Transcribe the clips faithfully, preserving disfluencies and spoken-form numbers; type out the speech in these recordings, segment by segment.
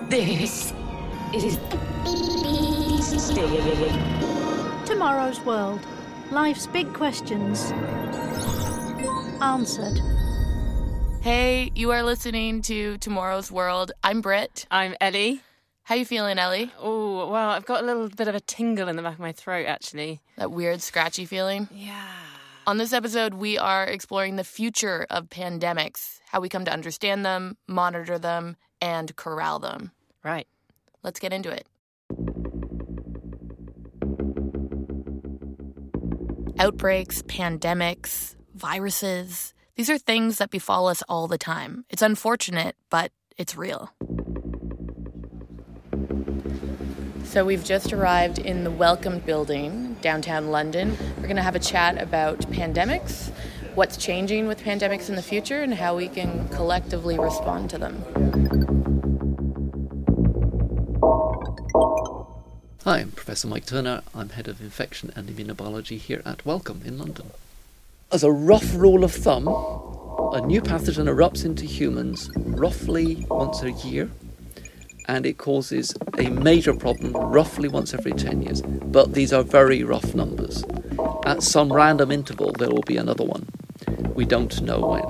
This is Tomorrow's World. Life's big questions. Answered. Hey, you are listening to Tomorrow's World. I'm Britt. I'm Ellie. How you feeling, Ellie? Oh, well, I've got a little bit of a tingle in the back of my throat, actually. That weird, scratchy feeling? Yeah. On this episode, we are exploring the future of pandemics, how we come to understand them, monitor them, and corral them. Right. Let's get into it. Outbreaks, pandemics, viruses. These are things that befall us all the time. It's unfortunate, but it's real. So we've just arrived in the Welcome Building, downtown London. We're going to have a chat about pandemics, what's changing with pandemics in the future, and how we can collectively respond to them. Hi, I'm Professor Mike Turner. I'm Head of Infection and Immunobiology here at Wellcome in London. As a rough rule of thumb, a new pathogen erupts into humans roughly once a year, and it causes a major problem roughly once every ten years. But these are very rough numbers. At some random interval, there will be another one. We don't know when.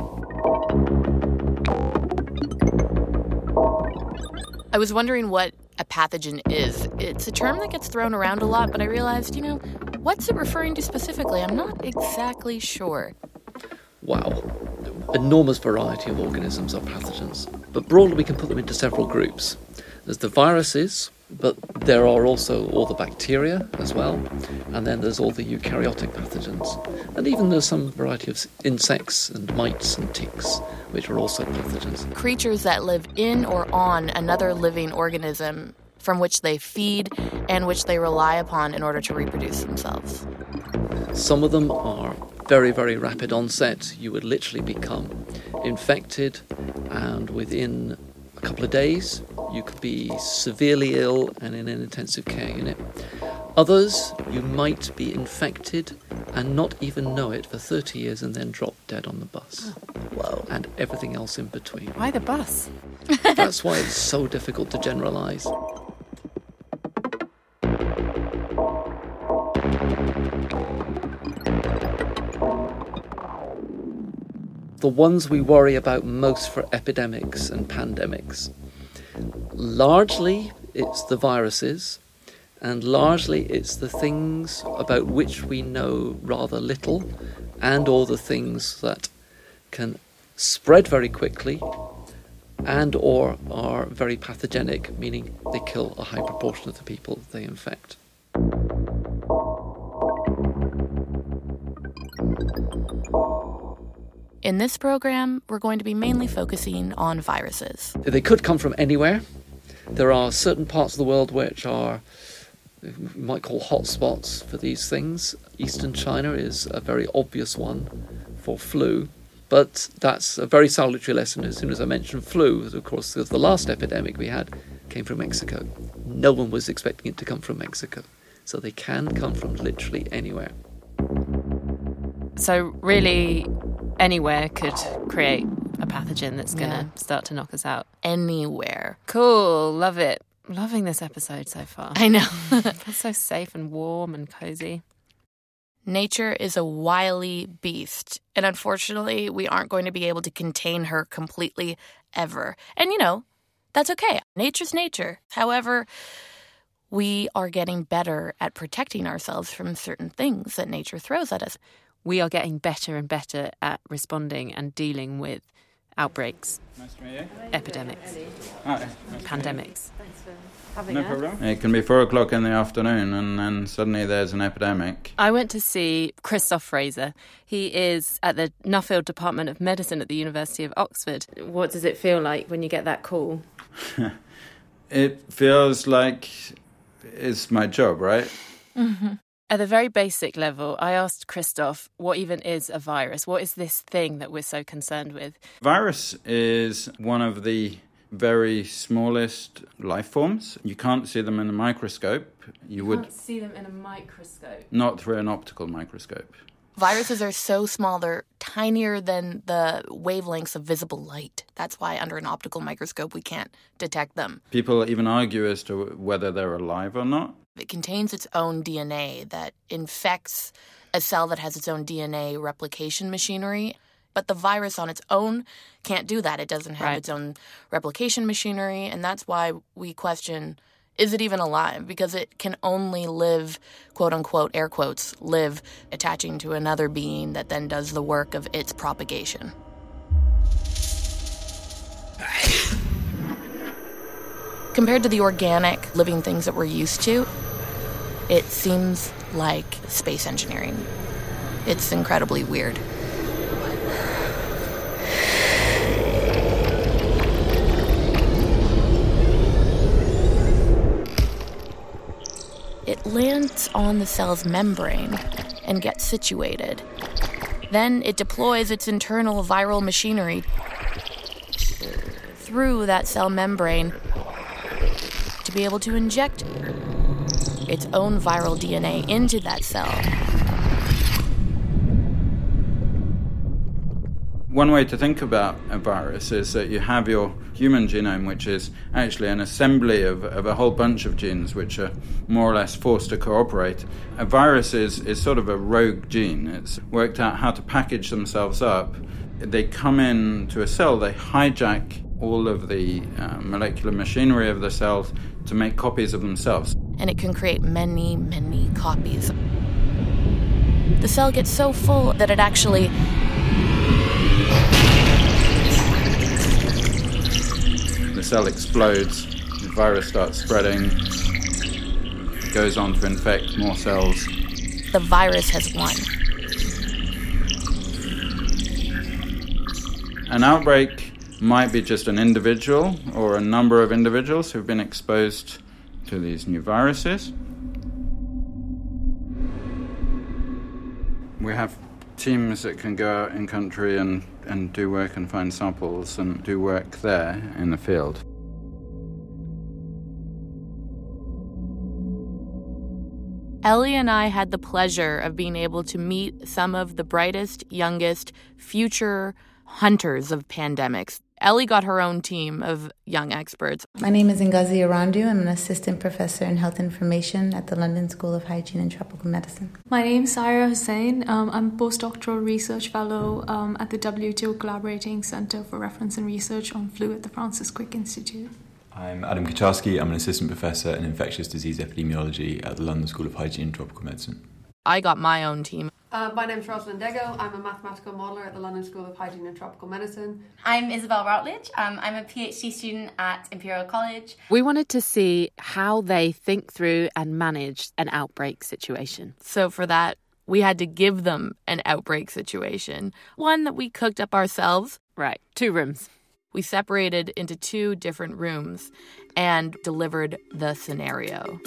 I was wondering what a pathogen is. It's a term that gets thrown around a lot, but I realized, you know, what's it referring to specifically? I'm not exactly sure. Wow. Enormous variety of organisms are pathogens. But broadly, we can put them into several groups. There's the viruses, but there are also all the bacteria as well. And then there's all the eukaryotic pathogens. And even there's some variety of insects and mites and ticks, which are also pathogens. Creatures that live in or on another living organism from which they feed and which they rely upon in order to reproduce themselves. Some of them are very, very rapid onset. You would literally become infected, and within a couple of days, you could be severely ill and in an intensive care unit. Others, you might be infected and not even know it for thirty years and then drop dead on the bus. Whoa. And everything else in between. Why the bus? That's why it's so difficult to generalise. The ones we worry about most for epidemics and pandemics. Largely, it's the viruses, and largely it's the things about which we know rather little, and or the things that can spread very quickly, and or are very pathogenic, meaning they kill a high proportion of the people they infect. In this program, we're going to be mainly focusing on viruses. They could come from anywhere. There are certain parts of the world which are, we might call hotspots for these things. Eastern China is a very obvious one for flu, but that's a very salutary lesson. As soon as I mentioned flu, of course, the last epidemic we had came from Mexico. No one was expecting it to come from Mexico. So they can come from literally anywhere. So really, anywhere could create a pathogen that's going to Yeah. start to knock us out. Anywhere. Cool. Love it. Loving this episode so far. I know. It's so safe and warm and cozy. Nature is a wily beast, and unfortunately, we aren't going to be able to contain her completely ever. And, you know, that's okay. Nature's nature. However, we are getting better at protecting ourselves from certain things that nature throws at us. We are getting better and better at responding and dealing with outbreaks, Nice to meet you. epidemics, Hi. Nice pandemics. Thanks for having No us. problem. It can be four o'clock in the afternoon and then suddenly there's an epidemic. I went to see Christoph Fraser. He is at the Nuffield Department of Medicine at the University of Oxford. What does it feel like when you get that call? It feels like it's my job, right? Mm-hmm. At the very basic level, I asked Christoph, what even is a virus? What is this thing that we're so concerned with? Virus is one of the very smallest life forms. You can't see them in a microscope. You, You would can't see them in a microscope. not through an optical microscope. Viruses are so small, they're tinier than the wavelengths of visible light. That's why under an optical microscope we can't detect them. People even argue as to whether they're alive or not. It contains its own D N A that infects a cell that has its own D N A replication machinery. But the virus on its own can't do that. It doesn't have Right. its own replication machinery, and that's why we question, is it even alive? Because it can only live, quote-unquote, air quotes, live attaching to another being that then does the work of its propagation. Compared to the organic living things that we're used to, it seems like space engineering. It's incredibly weird. It lands on the cell's membrane and gets situated. Then it deploys its internal viral machinery through that cell membrane to be able to inject its own viral D N A into that cell. One way to think about a virus is that you have your human genome, which is actually an assembly of, of a whole bunch of genes which are more or less forced to cooperate. A virus is, is sort of a rogue gene. It's worked out how to package themselves up. They come into a cell, they hijack all of the uh, molecular machinery of the cells to make copies of themselves. And it can create many, many copies. The cell gets so full that it actually the cell explodes, the virus starts spreading, it goes on to infect more cells. the virus has won. An outbreak might be just an individual or a number of individuals who've been exposed to these new viruses. We have teams that can go out in country and, and do work and find samples and do work there in the field. Ellie and I had the pleasure of being able to meet some of the brightest, youngest, future hunters of pandemics. Ellie got her own team of young experts. My name is Ngozi Arandu. I'm an assistant professor in health information at the London School of Hygiene and Tropical Medicine. My name is Saira Hussain. Um, I'm a postdoctoral research fellow um, at the W H O Collaborating Center for Reference and Research on Flu at the Francis Crick Institute. I'm Adam Kaczarski. I'm an assistant professor in infectious disease epidemiology at the London School of Hygiene and Tropical Medicine. I got my own team. Uh, my name is Rosalind Dego. I'm a mathematical modeller at the London School of Hygiene and Tropical Medicine. I'm Isabel Routledge. Um, I'm a PhD student at Imperial College. We wanted to see how they think through and manage an outbreak situation. So for that, we had to give them an outbreak situation, one that we cooked up ourselves. Right, two rooms. We separated into two different rooms and delivered the scenario.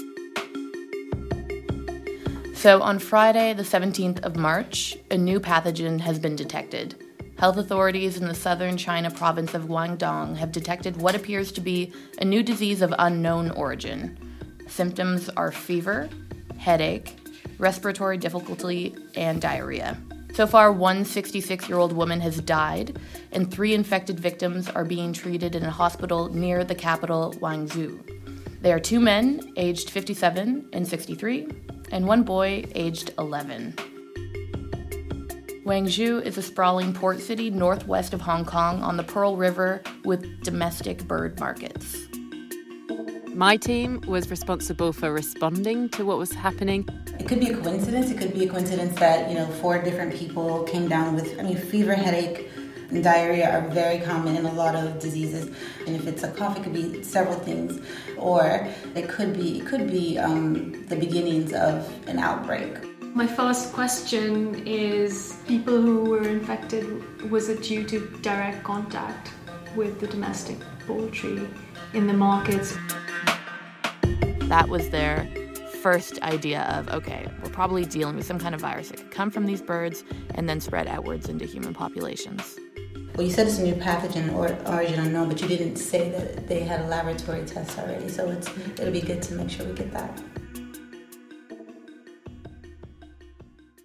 So on Friday, the seventeenth of March, a new pathogen has been detected. Health authorities in the southern China province of Guangdong have detected what appears to be a new disease of unknown origin. Symptoms are fever, headache, respiratory difficulty, and diarrhea. So far, one sixty-six-year-old woman has died, and three infected victims are being treated in a hospital near the capital, Guangzhou. They are two men, aged fifty-seven and sixty-three, and one boy, aged eleven. Guangzhou is a sprawling port city northwest of Hong Kong on the Pearl River with domestic bird markets. My team was responsible for responding to what was happening. It could be a coincidence. It could be a coincidence that, you know, four different people came down with, I mean, fever, headache, and diarrhea are very common in a lot of diseases. And if it's a cough, it could be several things. Or it could be, it could be um, the beginnings of an outbreak. My first question is, people who were infected, was it due to direct contact with the domestic poultry in the markets? That was their first idea of, okay, we're probably dealing with some kind of virus that could come from these birds and then spread outwards into human populations. Well, you said it's a new pathogen or origin unknown, but you didn't say that they had a laboratory test already, so it's it'll be good to make sure we get that.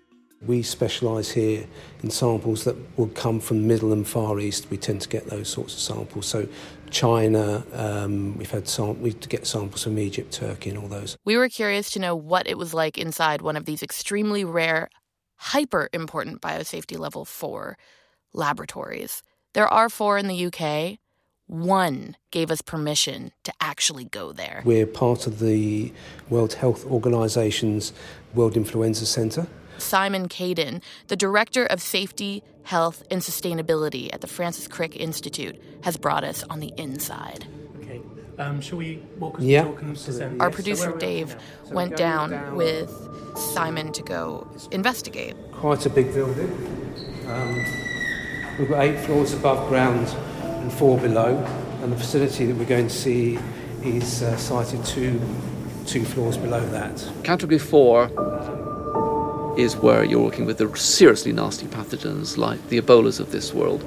We specialise here in samples that will come from the Middle and Far East. We tend to get those sorts of samples. So China, um, we've had sam- we get samples from Egypt, Turkey and all those. We were curious to know what it was like inside one of these extremely rare, hyper-important biosafety level four laboratories. There are four in the U K. One gave us permission to actually go there. We're part of the World Health Organisation's World Influenza Centre. Simon Caden, the Director of Safety, Health and Sustainability at the Francis Crick Institute, has brought us on the inside. Okay, um, shall we walk us yeah, talk and present? Our yes. producer so Dave so went down, down with Simon to go investigate. Quite a big building. Um, we've got eight floors above ground and four below, and the facility that we're going to see is uh, sited two, two floors below that. Category four is where you're working with the seriously nasty pathogens like the Ebolas of this world.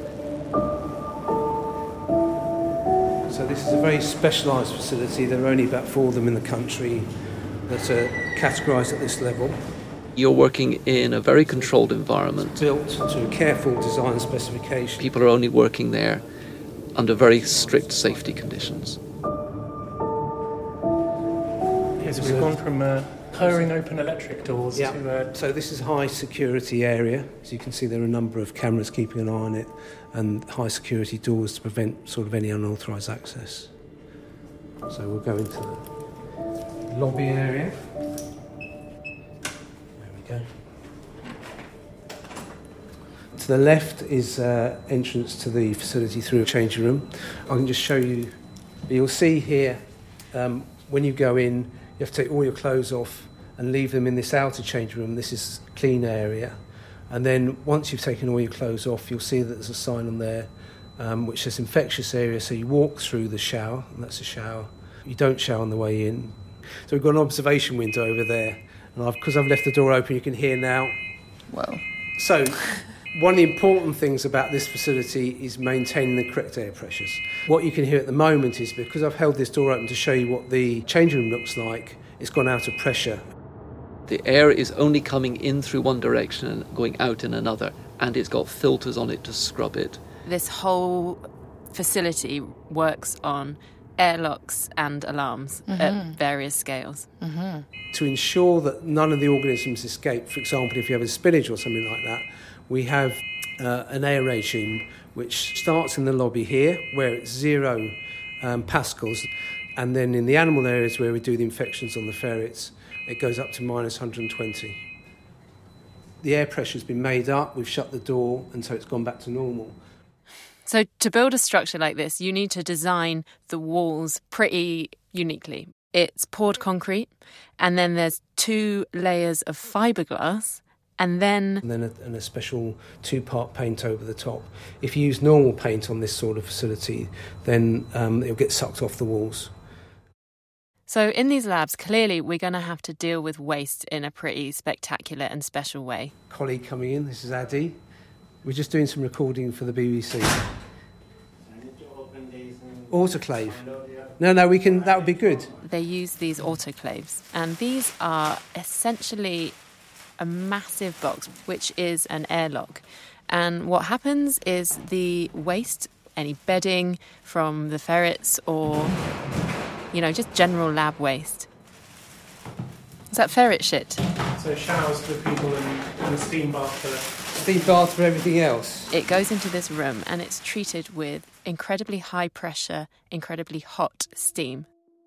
So this is a very specialised facility. There are only about four of them in the country that are categorised at this level. You're working in a very controlled environment. Built to careful design specifications. People are only working there under very strict safety conditions. Okay, so we've gone from uh, lowering open electric doors yeah. to... Uh, so this is a high security area. As you can see, there are a number of cameras keeping an eye on it and high security doors to prevent sort of any unauthorised access. So we'll go into the lobby area. There we go. To the left is uh, entrance to the facility through a changing room. I can just show you. You'll see here, um, when you go in, you have to take all your clothes off and leave them in this outer changing room. This is a clean area. And then once you've taken all your clothes off, you'll see that there's a sign on there um, which says infectious area. So you walk through the shower, and that's a shower. You don't shower on the way in. So we've got an observation window over there. And I've, because I've left the door open, you can hear now. Whoa. So one of the important things about this facility is maintaining the correct air pressures. What you can hear at the moment is, because I've held this door open to show you what the changing room looks like, it's gone out of pressure. The air is only coming in through one direction and going out in another, and it's got filters on it to scrub it. This whole facility works on airlocks and alarms mm-hmm. at various scales. Mm-hmm. To ensure that none of the organisms escape, for example, if you have a spillage or something like that, we have uh, an air regime which starts in the lobby here, where it's zero um, pascals, and then in the animal areas where we do the infections on the ferrets, it goes up to minus one hundred twenty. The air pressure's been made up, we've shut the door, and so it's gone back to normal. So to build a structure like this, you need to design the walls pretty uniquely. It's poured concrete, and then there's two layers of fiberglass, and then... And then a, and a special two-part paint over the top. If you use normal paint on this sort of facility, then um, it'll get sucked off the walls. So in these labs, clearly we're going to have to deal with waste in a pretty spectacular and special way. Colleague coming in, this is Addy. We're just doing some recording for the B B C. Autoclave. No, no, we can. That would be good. They use these autoclaves, and these are essentially a massive box, which is an airlock. And what happens is the waste, any bedding from the ferrets or, you know, just general lab waste. Is that ferret shit? So showers for people and, and a steam bath for... Steam bath for everything else. It goes into this room and it's treated with incredibly high pressure, incredibly hot steam.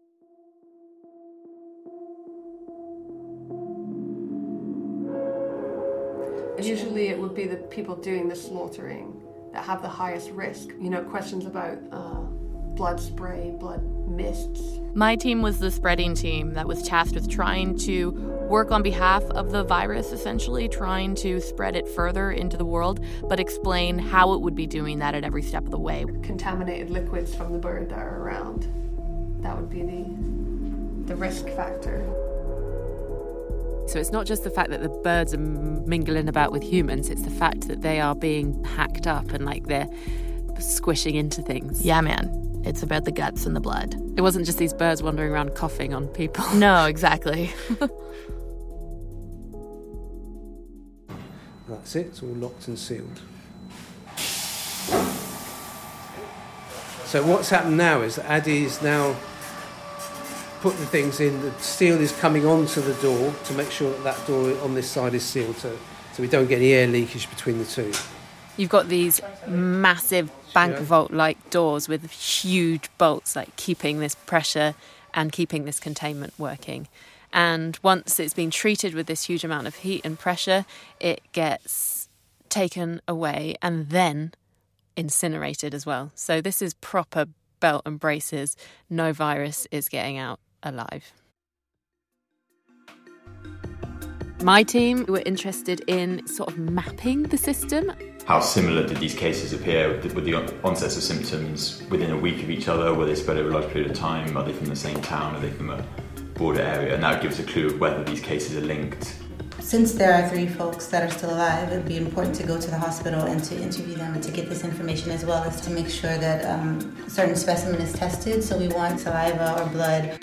Usually it would be the people doing the slaughtering that have the highest risk. You know, questions about uh, blood spray, blood mists. My team was the spreading team that was tasked with trying to work on behalf of the virus, essentially, trying to spread it further into the world, but explain how it would be doing that at every step of the way. Contaminated liquids from the bird that are around. That would be the, the risk factor. So it's not just the fact that the birds are mingling about with humans, it's the fact that they are being hacked up and like they're squishing into things. Yeah, man. It's about the guts and the blood. It wasn't just these birds wandering around coughing on people. No, exactly. That's it, it's all locked and sealed. So what's happened now is that Addy's now put the things in, the steel is coming onto the door to make sure that that door on this side is sealed so, so we don't get any air leakage between the two. You've got these massive bank vault-like doors with huge bolts, like keeping this pressure and keeping this containment working. And once it's been treated with this huge amount of heat and pressure, it gets taken away and then incinerated as well. So this is proper belt and braces. No virus is getting out alive. My team were interested in sort of mapping the system. How similar did these cases appear with the, with the onsets of symptoms within a week of each other? Were they spread over a large period of time? Are they from the same town? Are they from a border area? And that gives a clue of whether these cases are linked. Since there are three folks that are still alive, it would be important to go to the hospital and to interview them and to get this information, as well as to make sure that um, a certain specimen is tested. So we want saliva or blood.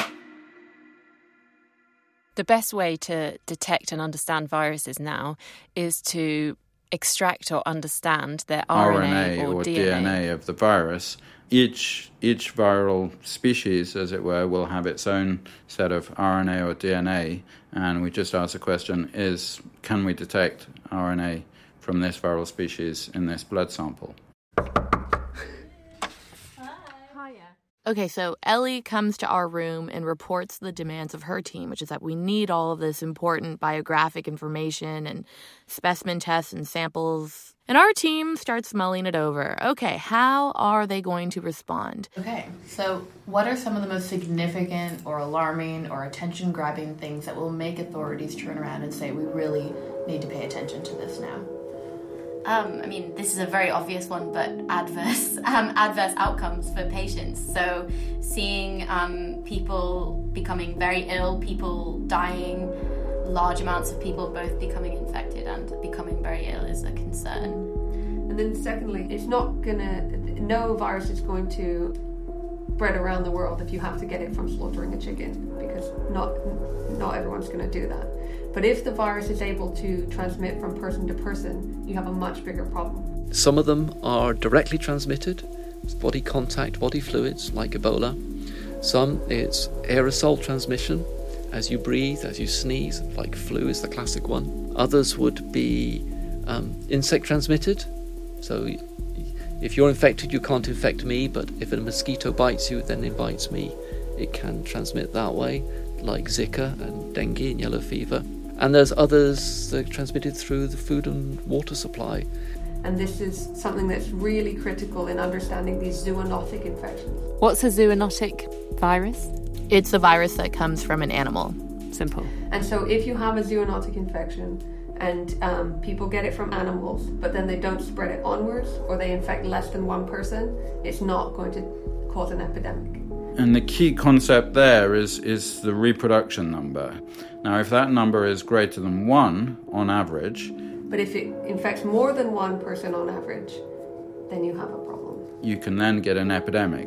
The best way to detect and understand viruses now is to extract or understand their R N A, R N A or, or D N A. D N A of the virus. Each each viral species, as it were, will have its own set of R N A or D N A, and we just asked the question: Is can we detect R N A from this viral species in this blood sample? Okay, so Ellie comes to our room and reports the demands of her team, which is that we need all of this important biographic information and specimen tests and samples. And our team starts mulling it over. Okay, how are they going to respond? Okay, so what are some of the most significant or alarming or attention-grabbing things that will make authorities turn around and say, we really need to pay attention to this now? Um, I mean, this is a very obvious one, but adverse um, adverse outcomes for patients. So seeing um, people becoming very ill, people dying, large amounts of people both becoming infected and becoming very ill is a concern. And then secondly, it's not gonna, no virus is going to spread around the world if you have to get it from slaughtering a chicken, because not not everyone's going to do that. But if the virus is able to transmit from person to person, you have a much bigger problem. Some of them are directly transmitted, body contact, body fluids, like Ebola. Some it's aerosol transmission, as you breathe, as you sneeze, like flu is the classic one. Others would be um, insect transmitted. So if you're infected, you can't infect me, but if a mosquito bites you, then it bites me. It can transmit that way, like Zika and dengue and yellow fever. And there's others that are transmitted through the food and water supply. And this is something that's really critical in understanding these zoonotic infections. What's a zoonotic virus? It's a virus that comes from an animal. Simple. And so if you have a zoonotic infection and um, people get it from animals, but then they don't spread it onwards, or they infect less than one person, it's not going to cause an epidemic. And the key concept there is, is the reproduction number. Now, if that number is greater than one on average... But if it infects more than one person on average, then you have a problem. You can then get an epidemic.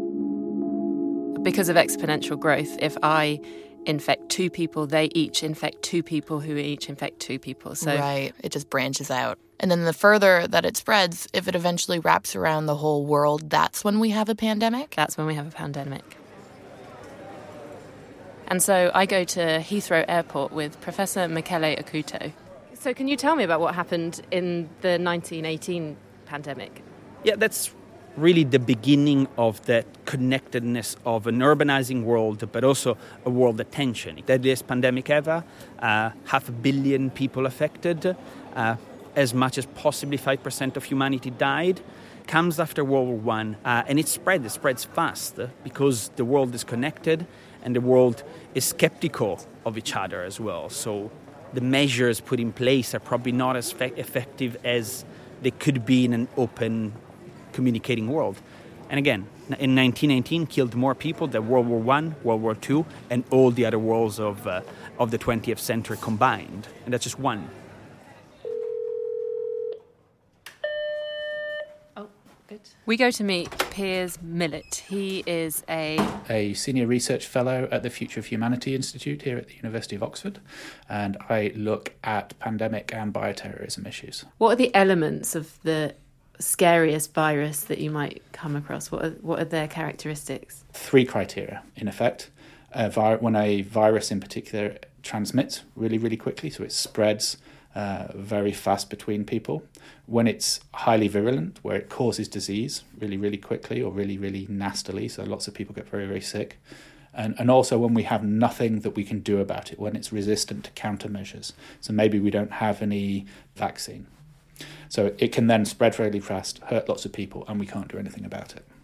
Because of exponential growth, if I infect two people, they each infect two people who each infect two people. So right, it just branches out. And then the further that it spreads, if it eventually wraps around the whole world, that's when we have a pandemic? That's when we have a pandemic. And so I go to Heathrow Airport with Professor Michele Acuto. So can you tell me about what happened in the nineteen eighteen pandemic? Yeah, that's really the beginning of that connectedness of an urbanizing world, but also a world attention. The deadliest pandemic ever, uh, half a billion people affected, uh, as much as possibly five percent of humanity died, comes after World War One, uh, and it spread, it spreads fast uh, because the world is connected and the world is skeptical of each other as well. So the measures put in place are probably not as fe- effective as they could be in an open, communicating world. And again, in nineteen eighteen, killed more people than World War One, World War Two, and all the other wars of uh, of the twentieth century combined. And that's just one. We go to meet Piers Millett. He is a... a senior research fellow at the Future of Humanity Institute here at the University of Oxford, and I look at pandemic and bioterrorism issues. What are the elements of the scariest virus that you might come across? What are, what are their characteristics? Three criteria, in effect. A vi- when a virus in particular transmits really, really quickly, so it spreads uh, very fast between people. When it's highly virulent, where it causes disease really, really quickly or really, really nastily, so lots of people get very, very sick. And, and also when we have nothing that we can do about it, when it's resistant to countermeasures. So maybe we don't have any vaccine. So it can then spread really fast, hurt lots of people, and we can't do anything about it.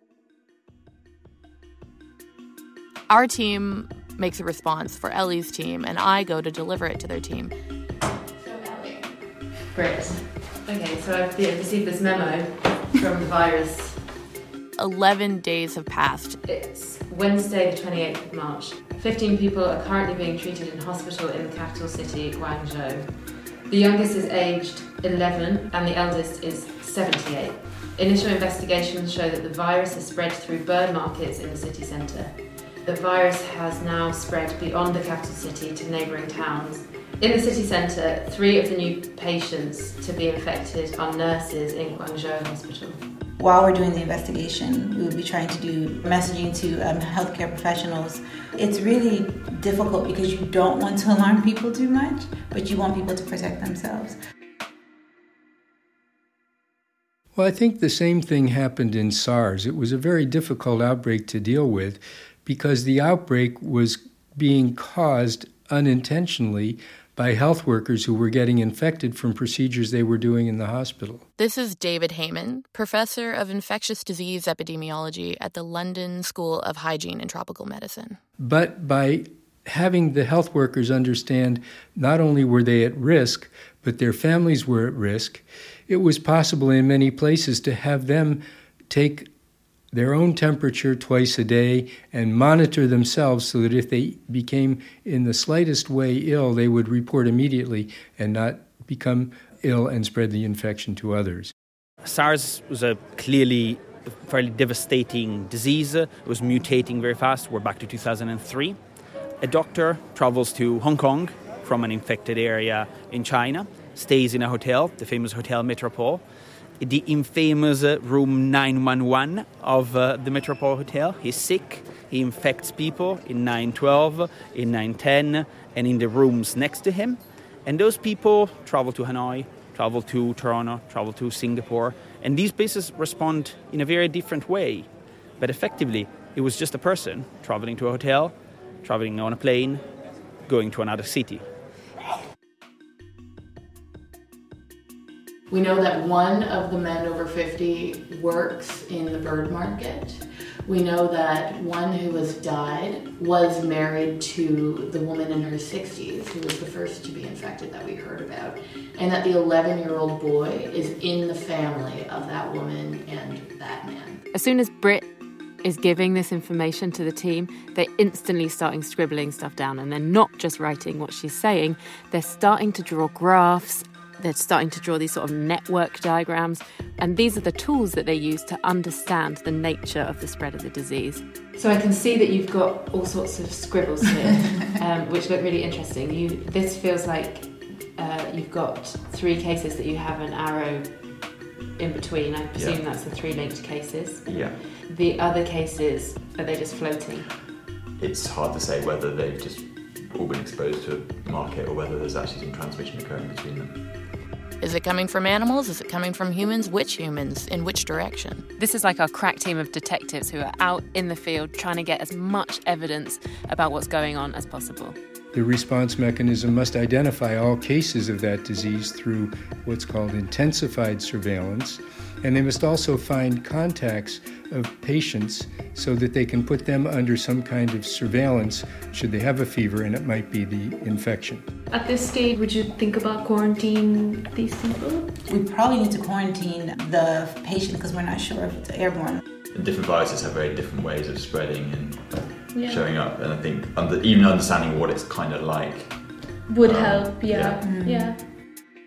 Our team makes a response for Ellie's team, and I go to deliver it to their team. Great. Okay, so I've received this memo from the virus. Eleven days have passed. It's Wednesday, the twenty-eighth of March. Fifteen people are currently being treated in hospital in the capital city, Guangzhou. The youngest is aged eleven and the eldest is seventy-eight. Initial investigations show that the virus has spread through bird markets in the city centre. The virus has now spread beyond the capital city to neighbouring towns. In the city centre, three of the new patients to be infected are nurses in Guangzhou Hospital. While we're doing the investigation, we would be trying to do messaging to um, healthcare professionals. It's really difficult because you don't want to alarm people too much, but you want people to protect themselves. Well, I think the same thing happened in SARS. It was a very difficult outbreak to deal with because the outbreak was being caused unintentionally by health workers who were getting infected from procedures they were doing in the hospital. This is David Heyman, professor of infectious disease epidemiology at the London School of Hygiene and Tropical Medicine. But by having the health workers understand not only were they at risk, but their families were at risk, it was possible in many places to have them take their own temperature twice a day and monitor themselves so that if they became in the slightest way ill, they would report immediately and not become ill and spread the infection to others. SARS was a clearly fairly devastating disease. It was mutating very fast. We're back to two thousand three. A doctor travels to Hong Kong from an infected area in China, stays in a hotel, the famous Hotel Metropole, the infamous uh, room nine one one of uh, the Metropole Hotel. He's sick. He infects people in nine twelve, in nine ten, and in the rooms next to him. And those people travel to Hanoi, travel to Toronto, travel to Singapore. And these places respond in a very different way. But effectively, it was just a person traveling to a hotel, traveling on a plane, going to another city. We know that one of the men over fifty works in the bird market. We know that one who has died was married to the woman in her sixties who was the first to be infected that we heard about, and that the eleven-year-old boy is in the family of that woman and that man. As soon as Britt is giving this information to the team, they're instantly starting scribbling stuff down, and they're not just writing what she's saying, they're starting to draw graphs. They're starting to draw these sort of network diagrams, and these are the tools that they use to understand the nature of the spread of the disease. So I can see that you've got all sorts of scribbles here, um, which look really interesting. You, this feels like uh, you've got three cases that you have an arrow in between. I presume yeah. that's the three linked cases. Yeah. The other cases, are they just floating? It's hard to say whether they've just all been exposed to a market or whether there's actually some transmission occurring between them. Is it coming from animals? Is it coming from humans? Which humans? In which direction? This is like our crack team of detectives who are out in the field trying to get as much evidence about what's going on as possible. The response mechanism must identify all cases of that disease through what's called intensified surveillance, and they must also find contacts of patients so that they can put them under some kind of surveillance should they have a fever and it might be the infection. At this stage, would you think about quarantining these people? We probably need to quarantine the patient because we're not sure if it's airborne. And different viruses have very different ways of spreading and yeah. showing up, and I think under, even understanding what it's kind of like would um, help, yeah. yeah. Mm-hmm. yeah.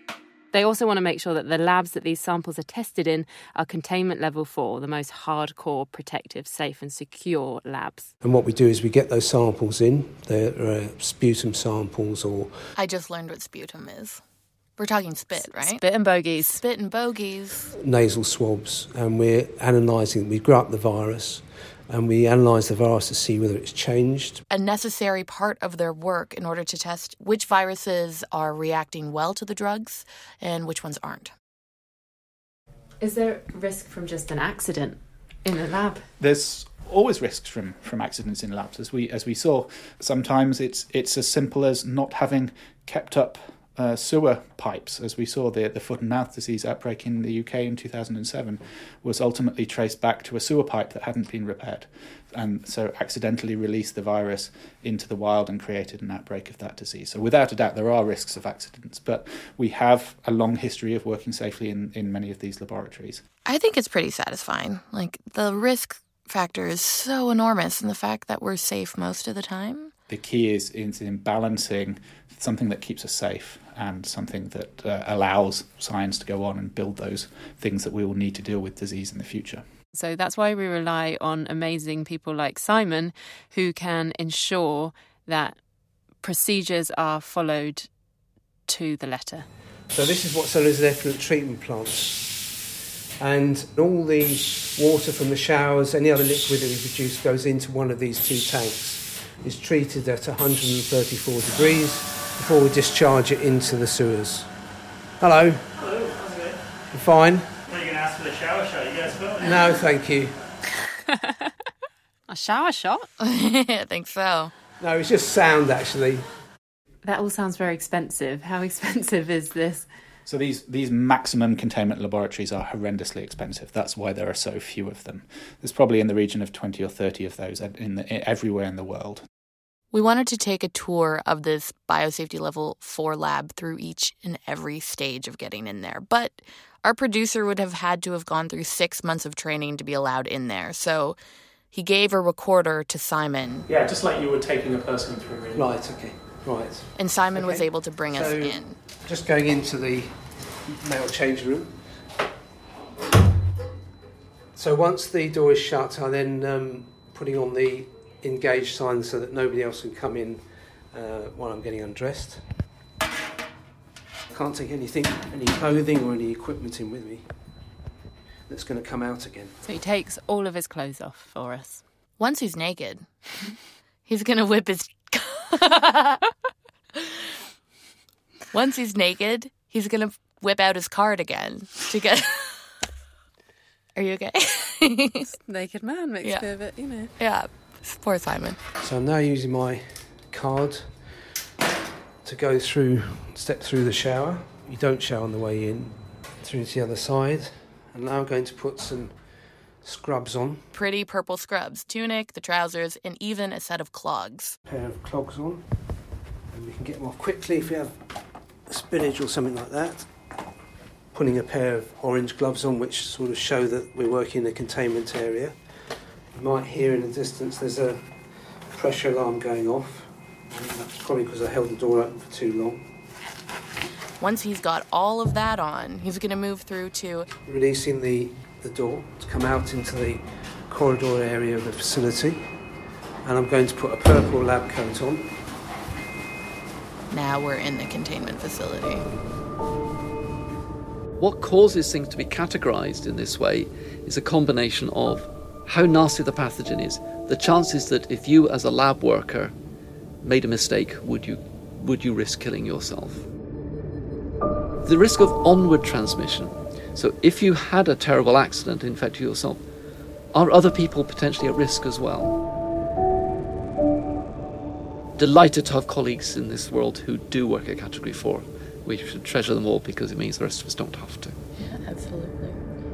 They also want to make sure that the labs that these samples are tested in are containment level four, the most hardcore, protective, safe and secure labs. And what we do is we get those samples in. They're uh, sputum samples or... I just learned what sputum is. We're talking spit, right? Spit and bogies. Spit and bogies. Nasal swabs. And we're analysing, we grow up the virus and we analyse the virus to see whether it's changed. A necessary part of their work in order to test which viruses are reacting well to the drugs and which ones aren't. Is there risk from just an accident in a lab? There's always risks from, from accidents in labs. As we as we saw, sometimes it's it's as simple as not having kept up Uh, sewer pipes, as we saw the the foot and mouth disease outbreak in the U K in two thousand seven was ultimately traced back to a sewer pipe that hadn't been repaired, and so accidentally released the virus into the wild and created an outbreak of that disease. So without a doubt there are risks of accidents, but we have a long history of working safely in, in many of these laboratories. I think it's pretty satisfying. Like, the risk factor is so enormous, and the fact that we're safe most of the time. The key is in, in balancing something that keeps us safe and something that uh, allows science to go on and build those things that we will need to deal with disease in the future. So that's why we rely on amazing people like Simon, who can ensure that procedures are followed to the letter. So this is what's known as an effluent treatment plant. And all the water from the showers, any other liquid that we produce, goes into one of these two tanks. It's treated at one hundred thirty-four degrees before we discharge it into the sewers. Hello. Hello, how's it going? I'm fine. Are you going to ask for the shower shot? You guys got it? No, thank you. A shower shot? I think so. No, it's just sound, actually. That all sounds very expensive. How expensive is this? So these, these maximum containment laboratories are horrendously expensive. That's why there are so few of them. There's probably in the region of twenty or thirty of those in the, everywhere in the world. We wanted to take a tour of this biosafety level four lab through each and every stage of getting in there. But our producer would have had to have gone through six months of training to be allowed in there. So he gave a recorder to Simon. Yeah, just like you were taking a person through. Really. Right, okay, right. And Simon okay. was able to bring so, us in. Just going into the male change room. So once the door is shut, I then um, putting on the engage sign so that nobody else can come in uh, while I'm getting undressed. I can't take anything, any clothing or any equipment in with me that's going to come out again. So he takes all of his clothes off for us. Once he's naked, he's going to whip his... Once he's naked, he's going to whip out his card again to get... Are you okay? Naked man makes yeah. me a bit, you know. Yeah, poor Simon. So I'm now using my card to go through, step through the shower. You don't shower on the way in, through to the other side. And now I'm going to put some scrubs on. Pretty purple scrubs, tunic, the trousers, and even a set of clogs. A pair of clogs on. And we can get them off quickly if you have spinach or something like that. Putting a pair of orange gloves on, which sort of show that we're working in a containment area. You might hear in the distance there's a pressure alarm going off. And that's probably because I held the door open for too long. Once he's got all of that on, he's going to move through to... Releasing the, the door to come out into the corridor area of the facility. And I'm going to put a purple lab coat on. Now we're in the containment facility. What causes things to be categorised in this way is a combination of how nasty the pathogen is, the chances that if you as a lab worker made a mistake, would you would you risk killing yourself? The risk of onward transmission. So if you had a terrible accident, infect yourself, are other people potentially at risk as well? Delighted to have colleagues in this world who do work at Category four. We should treasure them all because it means the rest of us don't have to. Yeah, absolutely.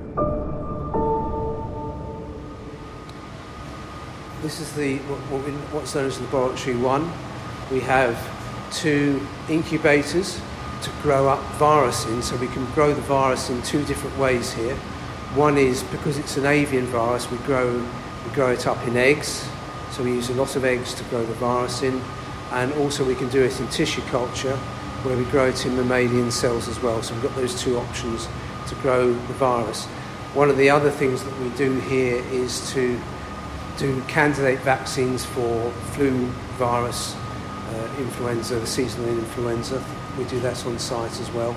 This is the what, what we, what's known as Laboratory One. We have two incubators to grow up virus in, so we can grow the virus in two different ways here. One is because it's an avian virus, we grow we grow it up in eggs, so we use a lot of eggs to grow the virus in, and also we can do it in tissue culture where we grow it in mammalian cells as well. So we've got those two options to grow the virus. One of the other things that we do here is to do candidate vaccines for flu virus, uh, influenza, the seasonal influenza. We do that on site as well.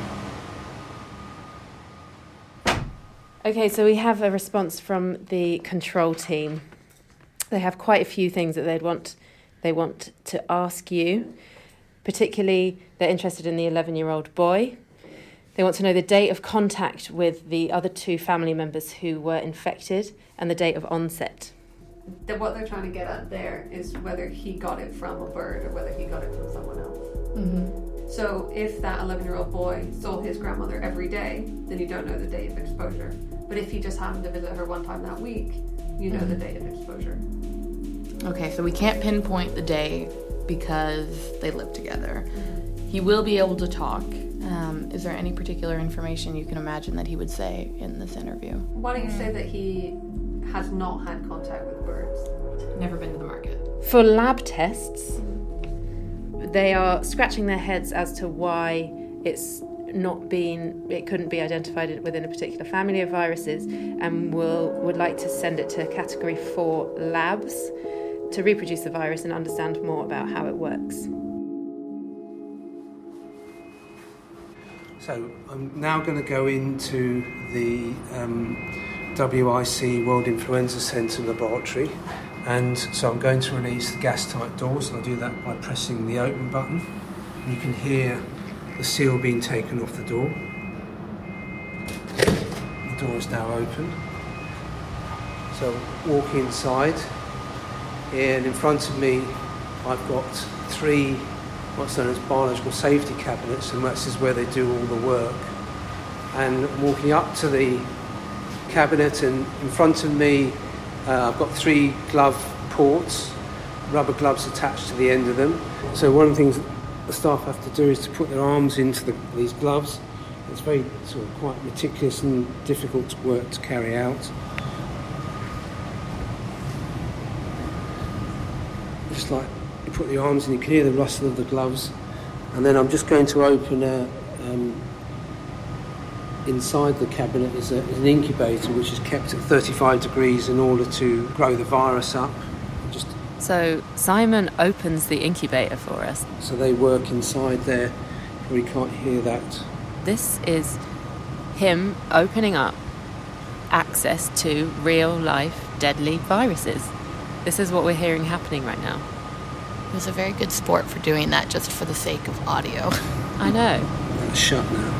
Okay, so we have a response from the control team. They have quite a few things that they'd want they want to ask you. Particularly, they're interested in the eleven-year-old boy. They want to know the date of contact with the other two family members who were infected and the date of onset. That what they're trying to get at there is whether he got it from a bird or whether he got it from someone else. Mm-hmm. So if that eleven-year-old boy saw his grandmother every day, then you don't know the date of exposure. But if he just happened to visit her one time that week, you know mm-hmm. the date of exposure. Okay, so we can't pinpoint the day because they live together. Mm-hmm. He will be able to talk. Um, is there any particular information you can imagine that he would say in this interview? Why don't you say that he has not had contact with birds? Never been to the market. For lab tests, they are scratching their heads as to why it's not been, it couldn't be identified within a particular family of viruses, and will would like to send it to category four labs to reproduce the virus and understand more about how it works. So I'm now going to go into the um, W I C World Influenza Centre laboratory, and so I'm going to release the gas-tight doors, and I'll do that by pressing the open button. You can hear the seal being taken off the door. The door is now open. So walk inside, and in front of me I've got three what's known as biological safety cabinets, and that's is where they do all the work. And walking up to the cabinet, and in front of me uh, I've got three glove ports, rubber gloves attached to the end of them. So one of the things that the staff have to do is to put their arms into the, these gloves. It's very sort of quite meticulous and difficult work to carry out. Just like you put the arms in, you can hear the rustle of the gloves, and then I'm just going to open a, um, inside the cabinet is, a, is an incubator which is kept at thirty-five degrees in order to grow the virus up. Just so Simon opens the incubator for us. So they work inside there, we can't hear that. This is him opening up access to real life deadly viruses. This is what we're hearing happening right now. He was a very good sport for doing that just for the sake of audio. I know. It's shut now.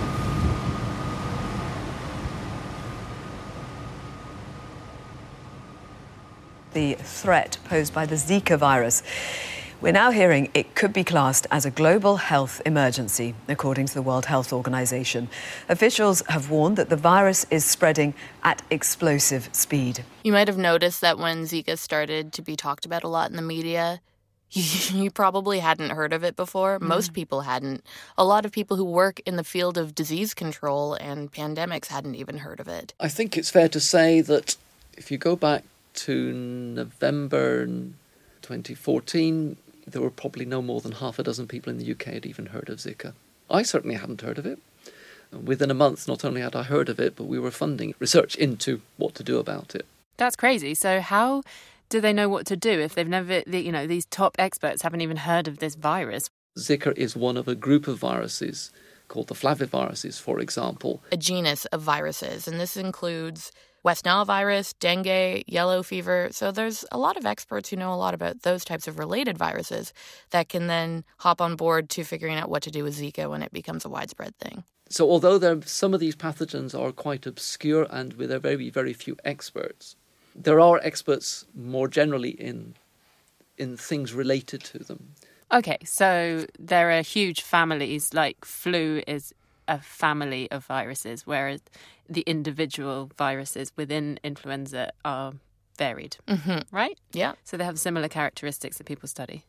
The threat posed by the Zika virus. We're now hearing it could be classed as a global health emergency, according to the World Health Organization. Officials have warned that the virus is spreading at explosive speed. You might have noticed that when Zika started to be talked about a lot in the media, you probably hadn't heard of it before. Mm. Most people hadn't. A lot of people who work in the field of disease control and pandemics hadn't even heard of it. I think it's fair to say that if you go back to November twenty fourteen, there were probably no more than half a dozen people in the U K had even heard of Zika. I certainly hadn't heard of it. Within a month, not only had I heard of it, but we were funding research into what to do about it. That's crazy. So how do they know what to do if they've never, you know, these top experts haven't even heard of this virus? Zika is one of a group of viruses called the flaviviruses, for example. A genus of viruses, and this includes West Nile virus, dengue, yellow fever. So there's a lot of experts who know a lot about those types of related viruses that can then hop on board to figuring out what to do with Zika when it becomes a widespread thing. So although there, some of these pathogens are quite obscure and with a very, very few experts, there are experts more generally in in things related to them. Okay, so there are huge families, like flu is a family of viruses, whereas the individual viruses within influenza are varied, mm-hmm. right? Yeah. So they have similar characteristics that people study.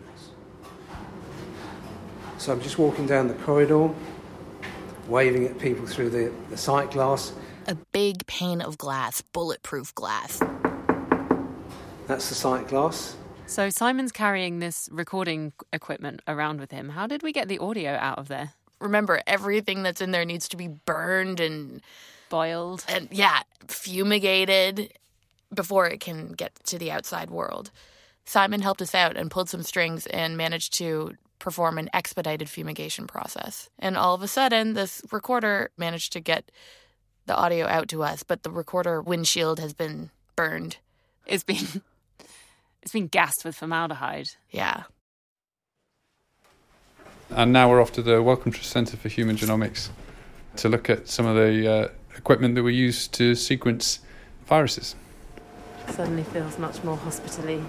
So I'm just walking down the corridor, waving at people through the, the sight glass. A big pane of glass, bulletproof glass. That's the sight glass. So Simon's carrying this recording equipment around with him. How did we get the audio out of there? Remember, everything that's in there needs to be burned and boiled and, yeah, fumigated before it can get to the outside world. Simon helped us out and pulled some strings and managed to perform an expedited fumigation process. And all of a sudden, this recorder managed to get the audio out to us, but the recorder windshield has been burned. It's been... It's been gassed with formaldehyde. Yeah. And now we're off to the Wellcome Trust Centre for Human Genomics to look at some of the uh, equipment that we use to sequence viruses. Suddenly feels much more hospitally.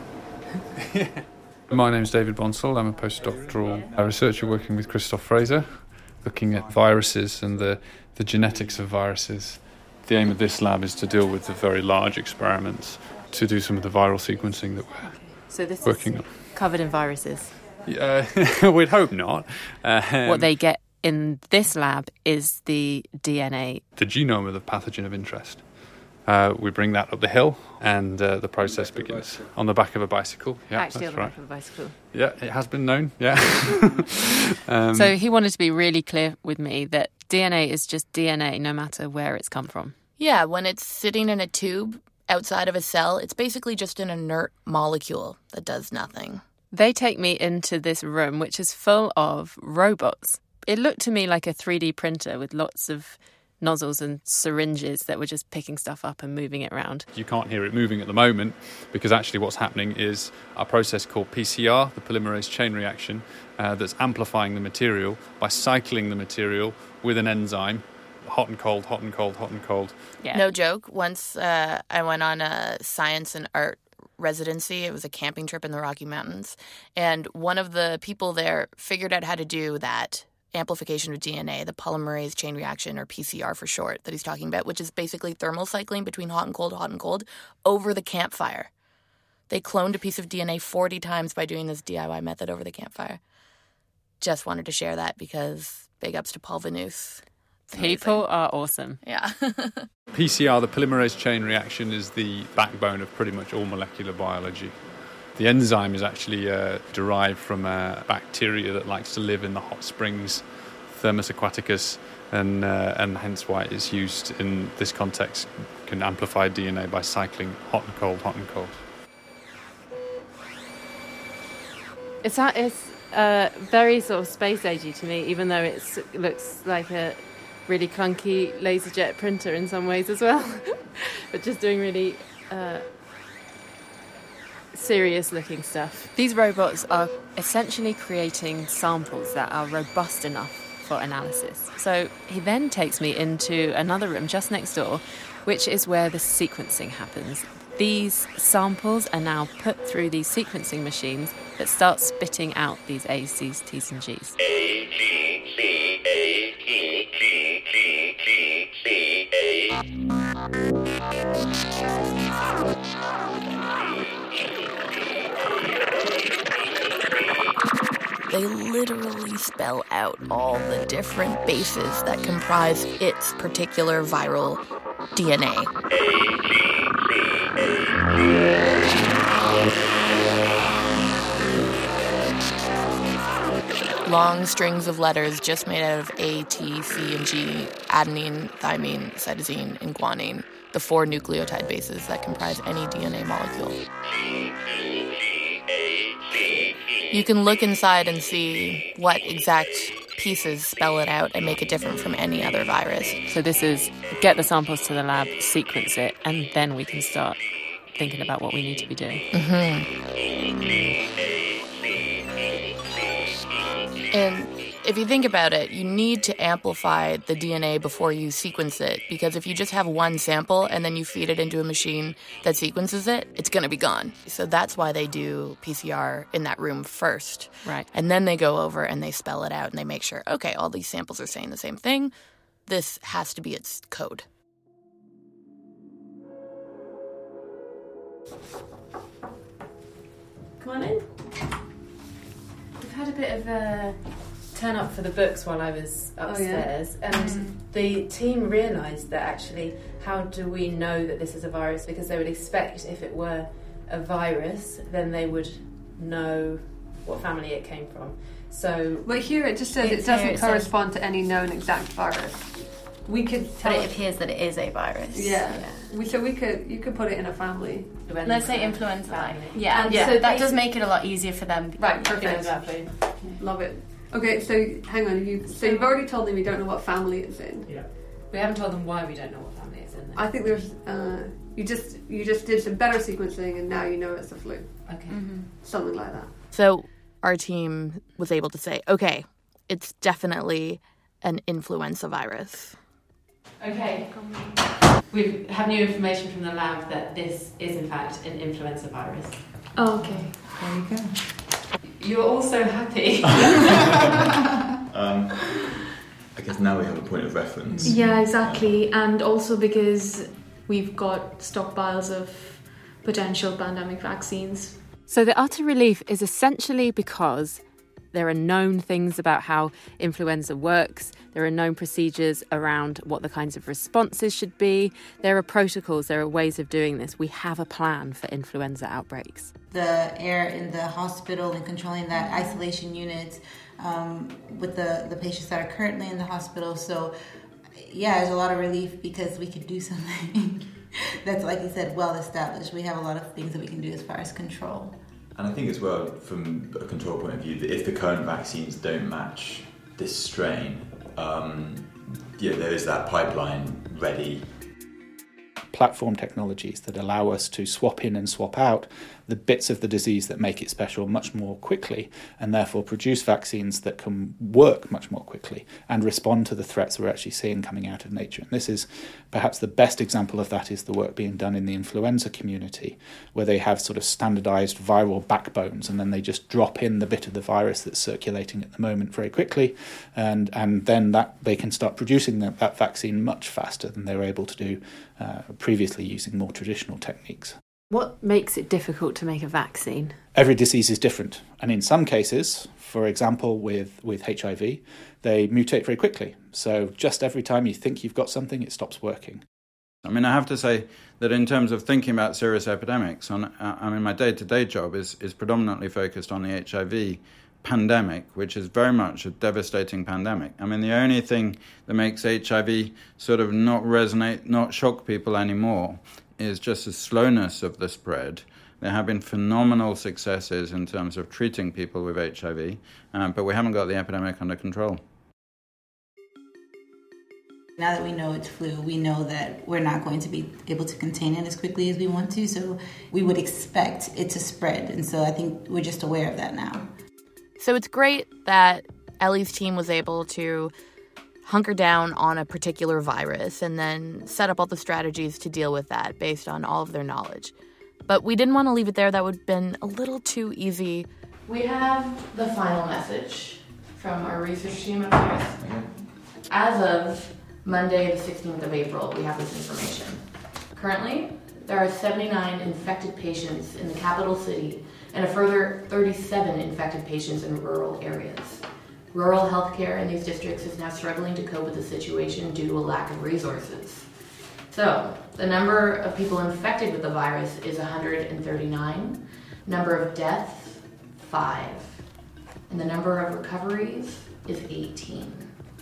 My name's David Bonsall. I'm a postdoctoral researcher working with Christoph Fraser, looking at viruses and the, the genetics of viruses. The aim of this lab is to deal with the very large experiments to do some of the viral sequencing that we're so this working is on. Covered in viruses? Uh, we'd hope not. Um, what they get in this lab is the D N A. The genome of the pathogen of interest. Uh, we bring that up the hill and uh, the process begins on the back of a bicycle. Yeah, Actually that's on the right. back of a bicycle. Yeah, it has been known, yeah. um, so he wanted to be really clear with me that D N A is just D N A no matter where it's come from. Yeah, when it's sitting in a tube outside of a cell, it's basically just an inert molecule that does nothing. They take me into this room, which is full of robots. It looked to me like a three D printer with lots of nozzles and syringes that were just picking stuff up and moving it around. You can't hear it moving at the moment because actually what's happening is a process called P C R, the polymerase chain reaction, uh, that's amplifying the material by cycling the material with an enzyme. Hot and cold, hot and cold, hot and cold. Yeah. No joke. Once uh, I went on a science and art residency. It was a camping trip in the Rocky Mountains. And one of the people there figured out how to do that amplification of D N A, the polymerase chain reaction, or P C R for short, that he's talking about, which is basically thermal cycling between hot and cold, hot and cold, over the campfire. They cloned a piece of D N A forty times by doing this D I Y method over the campfire. Just wanted to share that because big ups to Paul Vanus. People are awesome. Yeah. P C R, the polymerase chain reaction, is the backbone of pretty much all molecular biology. The enzyme is actually uh, derived from a bacteria that likes to live in the hot springs, Thermus aquaticus, and, uh, and hence why it is used in this context. It can amplify D N A by cycling hot and cold, hot and cold. It's, it's uh, very sort of space agey to me, even though it looks like a really clunky LaserJet printer in some ways as well, but just doing really uh, serious looking stuff. These robots are essentially creating samples that are robust enough for analysis. So he then takes me into another room just next door, which is where the sequencing happens. These samples are now put through these sequencing machines that start spitting out these A's, C's, T's and G's. A, G, C, A, T, G, G, G, C, A. They literally spell out all the different bases that comprise its particular viral D N A. Long strings of letters just made out of A, T, C, and G, adenine, thymine, cytosine, and guanine, the four nucleotide bases that comprise any D N A molecule. You can look inside and see what exact pieces spell it out and make it different from any other virus. So this is get the samples to the lab, sequence it, and then we can start thinking about what we need to be doing. Mm-hmm. And if you think about it, you need to amplify the D N A before you sequence it, because if you just have one sample and then you feed it into a machine that sequences it, it's going to be gone. So that's why they do P C R in that room first. Right. And then they go over and they spell it out and they make sure, okay, all these samples are saying the same thing. This has to be its code. Come on in. We've had a bit of a turn up for the books while I was upstairs, oh, yeah? and mm. the team realised that actually, how do we know that this is a virus? Because they would expect if it were a virus, then they would know what family it came from. So, but here it just says it doesn't it correspond says, to any known exact virus. We could tell but it appears that it is a virus. Yeah. yeah. We, so we could you could put it in a family. Let's say influenza. Family. Yeah. And yeah. So that does make it a lot easier for them. Right. Perfect. Exactly. Love it. Okay. So hang on. You so you've already told them we don't know what family it's in. Yeah. We haven't told them why we don't know what family it's in. Though. I think there's. Uh, you just you just did some better sequencing and now you know it's the flu. Okay. Mm-hmm. Something like that. So our team was able to say, okay, it's definitely an influenza virus. Okay. We have new information from the lab that this is in fact an influenza virus. Oh, okay. There you go. You're all so happy. um, I guess now we have a point of reference. Yeah, exactly. And also because we've got stockpiles of potential pandemic vaccines. So the utter relief is essentially because there are known things about how influenza works. There are known procedures around what the kinds of responses should be. There are protocols, there are ways of doing this. We have a plan for influenza outbreaks. The air in the hospital and controlling that isolation unit um, with the, the patients that are currently in the hospital. So, yeah, there's a lot of relief because we could do something that's, like you said, well established. We have a lot of things that we can do as far as control. And I think as well, from a control point of view, that if the current vaccines don't match this strain, um, yeah, there is that pipeline ready. Platform technologies that allow us to swap in and swap out the bits of the disease that make it special much more quickly, and therefore produce vaccines that can work much more quickly and respond to the threats we're actually seeing coming out of nature. And this is perhaps the best example of that is the work being done in the influenza community, where they have sort of standardized viral backbones, and then they just drop in the bit of the virus that's circulating at the moment very quickly, and and then that they can start producing that, that vaccine much faster than they were able to do uh, previously using more traditional techniques. What makes it difficult to make a vaccine? Every disease is different. And in some cases, for example, with, with H I V, they mutate very quickly. So just every time you think you've got something, it stops working. I mean, I have to say that in terms of thinking about serious epidemics, on, uh, I mean, my day-to-day job is, is predominantly focused on the H I V pandemic, which is very much a devastating pandemic. I mean, the only thing that makes H I V sort of not resonate, not shock people anymore is just the slowness of the spread. There have been phenomenal successes in terms of treating people with H I V, uh, but we haven't got the epidemic under control. Now that we know it's flu, we know that we're not going to be able to contain it as quickly as we want to, so we would expect it to spread, and so I think we're just aware of that now. So it's great that Ellie's team was able to hunker down on a particular virus and then set up all the strategies to deal with that based on all of their knowledge. But we didn't want to leave it there. That would have been a little too easy. We have the final message from our research team up here. As of Monday, the sixteenth of April, we have this information. Currently, there are seventy-nine infected patients in the capital city and a further thirty-seven infected patients in rural areas. Rural healthcare in these districts is now struggling to cope with the situation due to a lack of resources. So, the number of people infected with the virus is one hundred thirty-nine, number of deaths, five, and the number of recoveries is eighteen.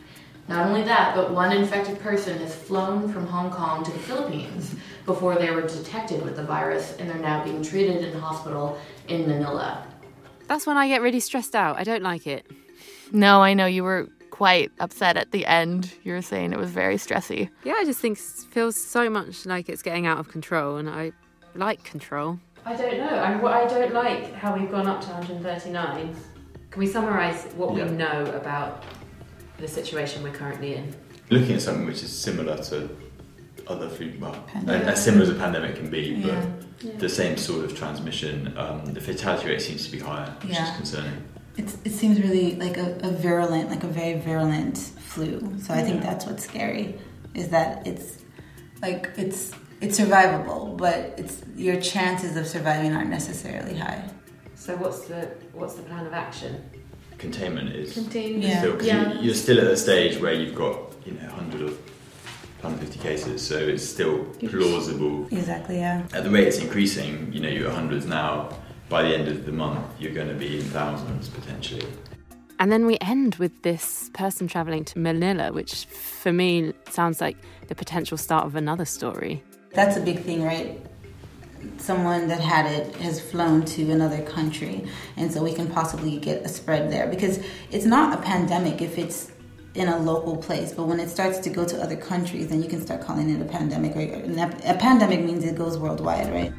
Not only that, but one infected person has flown from Hong Kong to the Philippines before they were detected with the virus, and they're now being treated in hospital in Manila. That's when I get really stressed out. I don't like it. No, I know you were quite upset at the end. You were saying it was very stressy. Yeah, I just think it feels so much like it's getting out of control, and I like control. I don't know. I, I don't like how we've gone up to one hundred thirty-nine. Can we summarise what yeah. we know about the situation we're currently in? Looking at something which is similar to other flu, well, as similar as a pandemic can be, but yeah. Yeah. the same sort of transmission, um, the fatality rate seems to be higher, which yeah. is concerning. It's, it seems really like a, a virulent, like a very virulent flu. So I think that's what's scary, is that it's like it's it's survivable, but it's your chances of surviving aren't necessarily high. So what's the what's the plan of action? Containment is Containment. Yeah. Still, 'cause yeah. you, you're still at a stage where you've got you know a hundred of one hundred fifty cases, so it's still plausible. Exactly, yeah. At the rate it's increasing, you know, you're at hundreds now. By the end of the month, you're going to be in thousands potentially. And then we end with this person travelling to Manila, which for me sounds like the potential start of another story. That's a big thing, right? Someone that had it has flown to another country, and so we can possibly get a spread there. Because it's not a pandemic if it's in a local place, but when it starts to go to other countries, then you can start calling it a pandemic. Or a pandemic means it goes worldwide, right?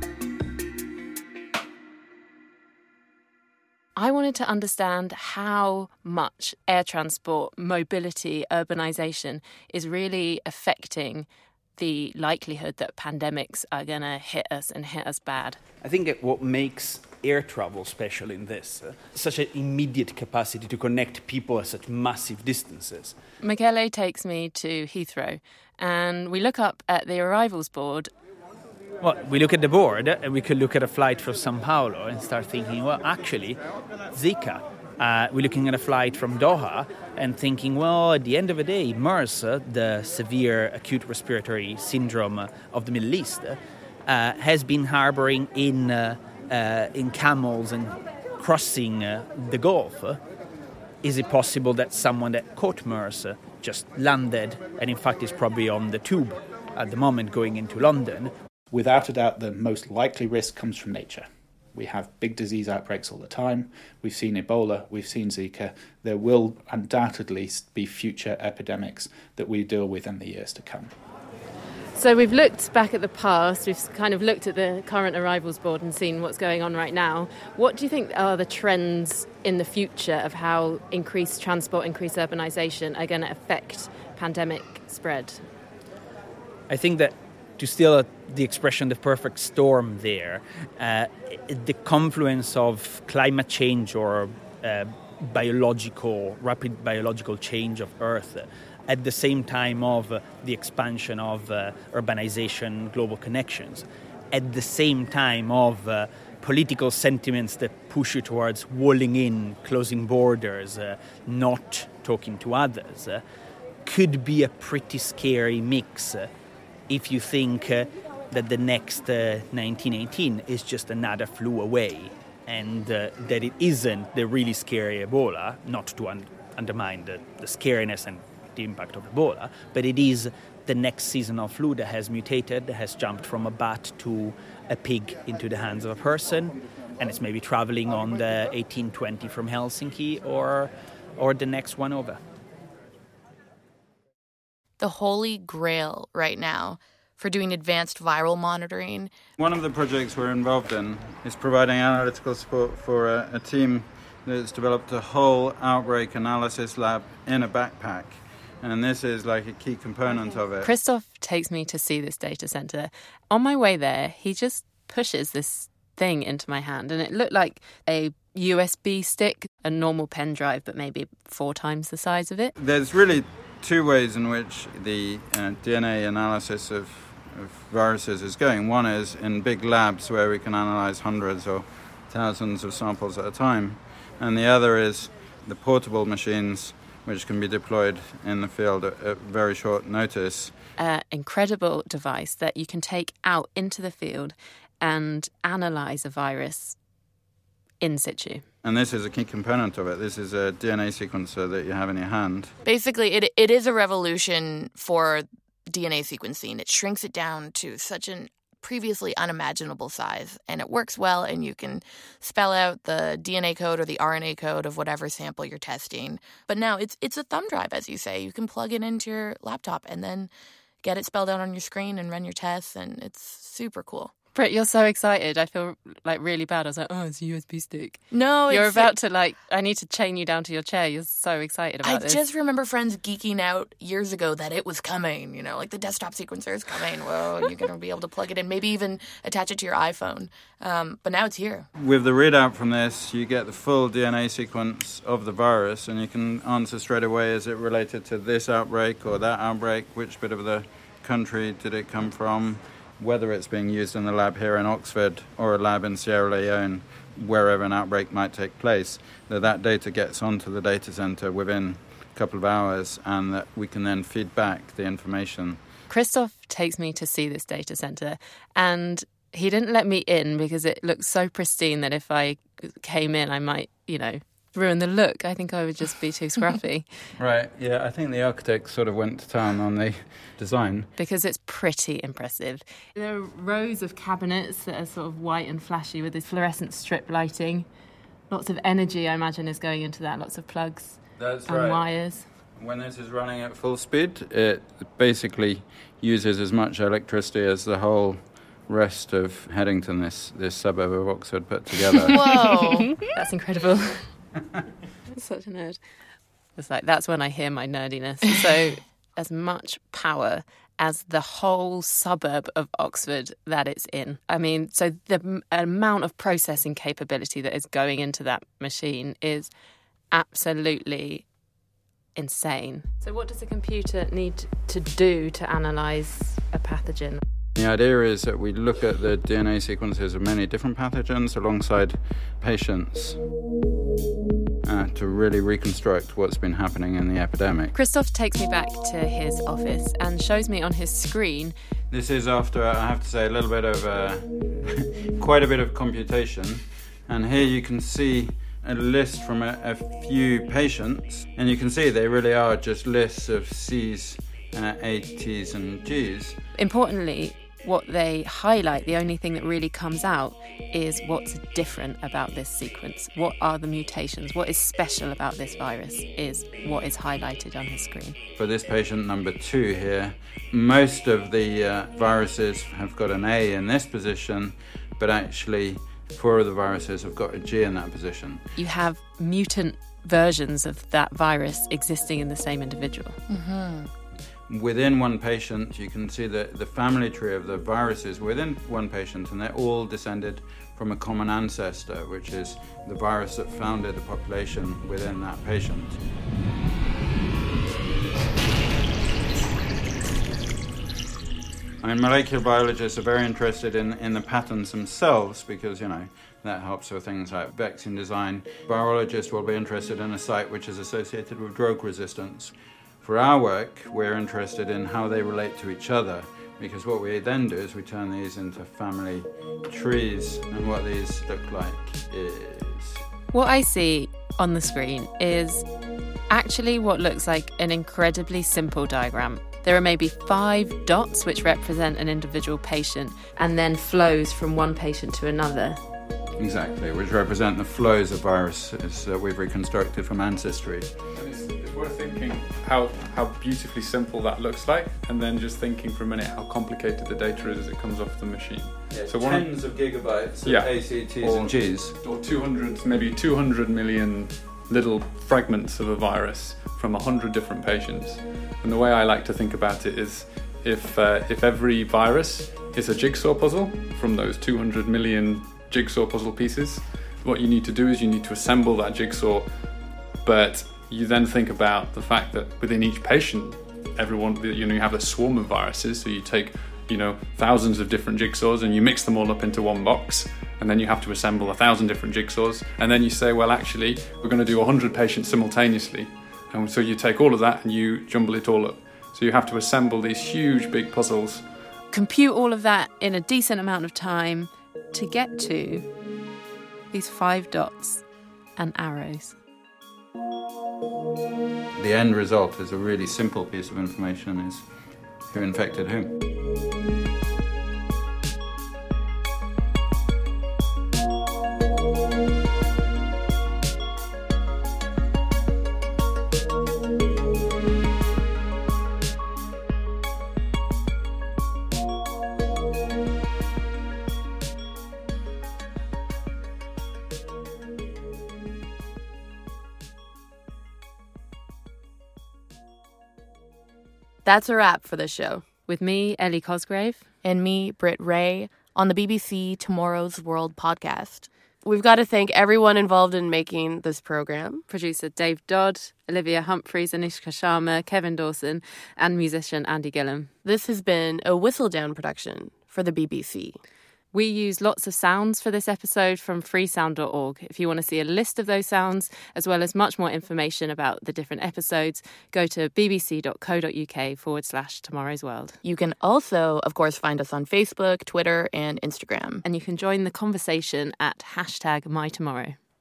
I wanted to understand how much air transport, mobility, urbanisation is really affecting the likelihood that pandemics are going to hit us and hit us bad. I think that what makes air travel special in this, uh, such an immediate capacity to connect people at such massive distances. Michele takes me to Heathrow, and we look up at the arrivals board. Well, we look at the board and we could look at a flight from Sao Paulo and start thinking, well, actually, Zika. Uh, we're looking at a flight from Doha and thinking, well, at the end of the day, MERS, uh, the severe acute respiratory syndrome of the Middle East, uh, has been harboring in uh, uh, in camels and crossing uh, the Gulf. Is it possible that someone that caught MERS uh, just landed and in fact is probably on the tube at the moment going into London? Without a doubt, the most likely risk comes from nature. We have big disease outbreaks all the time. We've seen Ebola, we've seen Zika. There will undoubtedly be future epidemics that we deal with in the years to come. So we've looked back at the past, we've kind of looked at the current arrivals board and seen what's going on right now. What do you think are the trends in the future of how increased transport, increased urbanisation are going to affect pandemic spread? I think that to steal the expression, the perfect storm there, uh, the confluence of climate change or uh, biological, rapid biological change of Earth at the same time of uh, the expansion of uh, urbanization, global connections, at the same time of uh, political sentiments that push you towards walling in, closing borders, uh, not talking to others, uh, could be a pretty scary mix uh, if you think uh, that the next uh, nineteen eighteen is just another flu away and uh, that it isn't the really scary Ebola, not to un- undermine the, the scariness and the impact of Ebola, but it is the next seasonal flu that has mutated, that has jumped from a bat to a pig into the hands of a person, and it's maybe traveling on the eighteen twenty from Helsinki or or the next one over. The holy grail right now for doing advanced viral monitoring. One of the projects we're involved in is providing analytical support for a, a team that's developed a whole outbreak analysis lab in a backpack. And this is like a key component of it. Christoph takes me to see this data centre. On my way there, he just pushes this thing into my hand, and it looked like a U S B stick, a normal pen drive, but maybe four times the size of it. There's really two ways in which the uh, D N A analysis of, of viruses is going. One is in big labs where we can analyse hundreds or thousands of samples at a time. And the other is the portable machines which can be deployed in the field at, at very short notice. An incredible device that you can take out into the field and analyse a virus in situ. And this is a key component of it. This is a D N A sequencer that you have in your hand. Basically, it it is a revolution for D N A sequencing. It shrinks it down to such an previously unimaginable size, and it works well, and you can spell out the D N A code or the R N A code of whatever sample you're testing. But now it's it's a thumb drive, as you say. You can plug it into your laptop and then get it spelled out on your screen and run your tests, and it's super cool. Britt, you're so excited. I feel like really bad. I was like, oh, it's a U S B stick. No, You're it's about to like, I need to chain you down to your chair. You're so excited about I this. I just remember friends geeking out years ago that it was coming, you know, like the desktop sequencer is coming. Whoa, you're going to be able to plug it in, maybe even attach it to your iPhone. Um, but now it's here. With the readout from this, you get the full D N A sequence of the virus, and you can answer straight away, is it related to this outbreak or that outbreak? Which bit of the country did it come from? Whether it's being used in the lab here in Oxford or a lab in Sierra Leone, wherever an outbreak might take place, that that data gets onto the data center within a couple of hours, and that we can then feed back the information Christoph takes me to see this data centre, and he didn't let me in because it looks so pristine that if I came in, I might, you know, ruin the look. I think I would just be too scruffy. Right, yeah, I think the architect sort of went to town on the design. Because it's pretty impressive. There are rows of cabinets that are sort of white and flashy with this fluorescent strip lighting. Lots of energy, I imagine, is going into that. Lots of plugs That's and right. wires. When this is running at full speed, it basically uses as much electricity as the whole rest of Headington, this, this suburb of Oxford, put together. Whoa! That's incredible. Such a nerd. It's like, that's when I hear my nerdiness. So as much power as the whole suburb of Oxford that it's in. I mean, so the m- amount of processing capability that is going into that machine is absolutely insane. So what does a computer need to do to analyse a pathogen? The idea is that we look at the D N A sequences of many different pathogens alongside patients uh, to really reconstruct what's been happening in the epidemic. Christoph takes me back to his office and shows me on his screen. This is after, I have to say, a little bit of, uh, quite a bit of computation. And here you can see a list from a, a few patients, and you can see they really are just lists of C's, uh, A, T's and G's. Importantly, what they highlight, the only thing that really comes out, is what's different about this sequence. What are the mutations? What is special about this virus is what is highlighted on his screen. For this patient number two here, most of the uh, viruses have got an A in this position, but actually four of the viruses have got a G in that position. You have mutant versions of that virus existing in the same individual. Mm-hmm. Within one patient, you can see the, the family tree of the viruses within one patient, and they're all descended from a common ancestor, which is the virus that founded the population within that patient. I mean, molecular biologists are very interested in, in the patterns themselves because, you know, that helps with things like vaccine design. Virologists will be interested in a site which is associated with drug resistance. For our work, we're interested in how they relate to each other, because what we then do is we turn these into family trees, and what these look like is... What I see on the screen is actually what looks like an incredibly simple diagram. There are maybe five dots which represent an individual patient, and then flows from one patient to another. Exactly, which represent the flows of viruses that we've reconstructed from ancestry. It's, it's worth thinking how, how beautifully simple that looks like, and then just thinking for a minute how complicated the data is as it comes off the machine. Yeah, so tens of, of gigabytes of yeah, A, C, T's or, and G's. Or two hundred, maybe two hundred million little fragments of a virus from one hundred different patients. And the way I like to think about it is if uh, if every virus is a jigsaw puzzle from those two hundred million jigsaw puzzle pieces, what you need to do is you need to assemble that jigsaw, but you then think about the fact that within each patient, everyone, you know, you have a swarm of viruses, so you take, you know, thousands of different jigsaws and you mix them all up into one box, and then you have to assemble a thousand different jigsaws, and then you say, well, actually, we're going to do one hundred patients simultaneously, and so you take all of that and you jumble it all up. So you have to assemble these huge big puzzles. Compute all of that in a decent amount of time to get to these five dots and arrows. The end result is a really simple piece of information, is who infected whom. That's a wrap for the show. With me, Ellie Cosgrave. And me, Britt Ray, on the B B C Tomorrow's World podcast. We've got to thank everyone involved in making this program. Producer Dave Dodd, Olivia Humphreys, Anushka Sharma, Kevin Dawson, and musician Andy Gillum. This has been a Whistledown production for the B B C. We use lots of sounds for this episode from freesound dot org. If you want to see a list of those sounds, as well as much more information about the different episodes, go to bbc.co.uk forward slash Tomorrow's World. You can also, of course, find us on Facebook, Twitter, and Instagram. And you can join the conversation at hashtag MyTomorrow.